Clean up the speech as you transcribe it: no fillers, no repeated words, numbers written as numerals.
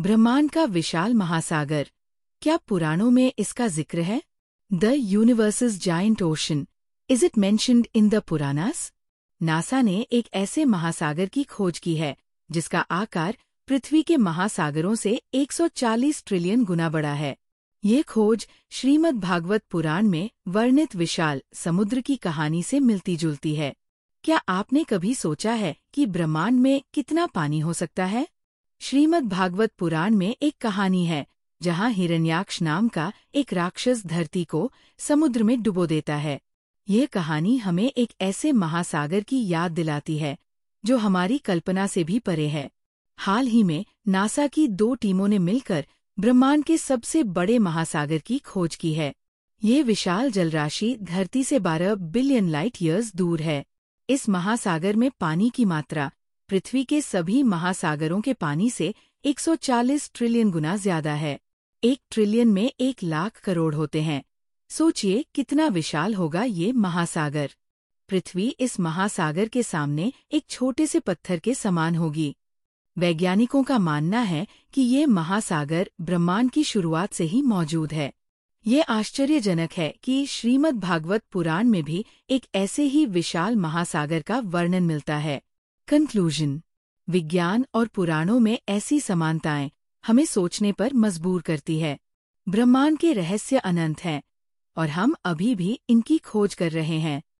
ब्रह्मांड का विशाल महासागर, क्या पुराणों में इसका जिक्र है? The universe's giant ocean, is it mentioned in the Puranas? NASA ने एक ऐसे महासागर की खोज की है जिसका आकार पृथ्वी के महासागरों से 140 ट्रिलियन गुना बड़ा है। ये खोज श्रीमद् भागवत पुराण में वर्णित विशाल समुद्र की कहानी से मिलती जुलती है। क्या आपने कभी सोचा है कि ब्रह्मांड में कितना पानी हो सकता है? श्रीमद् भागवत पुराण में एक कहानी है जहाँ हिरण्याक्ष नाम का एक राक्षस धरती को समुद्र में डुबो देता है। ये कहानी हमें एक ऐसे महासागर की याद दिलाती है जो हमारी कल्पना से भी परे है। हाल ही में नासा की 2 टीमों ने मिलकर ब्रह्मांड के सबसे बड़े महासागर की खोज की है। ये विशाल जलराशि धरती से 12 बिलियन लाइट ईयर्स दूर है। इस महासागर में पानी की मात्रा पृथ्वी के सभी महासागरों के पानी से 140 ट्रिलियन गुना ज्यादा है। 1 ट्रिलियन में 1 लाख करोड़ होते हैं। सोचिए कितना विशाल होगा ये महासागर। पृथ्वी इस महासागर के सामने एक छोटे से पत्थर के समान होगी। वैज्ञानिकों का मानना है कि ये महासागर ब्रह्मांड की शुरुआत से ही मौजूद है। ये आश्चर्यजनक है कि श्रीमद् भागवत पुराण में भी एक ऐसे ही विशाल महासागर का वर्णन मिलता है। कंक्लूजन: विज्ञान और पुराणों में ऐसी समानताएं हमें सोचने पर मजबूर करती है। ब्रह्मांड के रहस्य अनंत हैं और हम अभी भी इनकी खोज कर रहे हैं।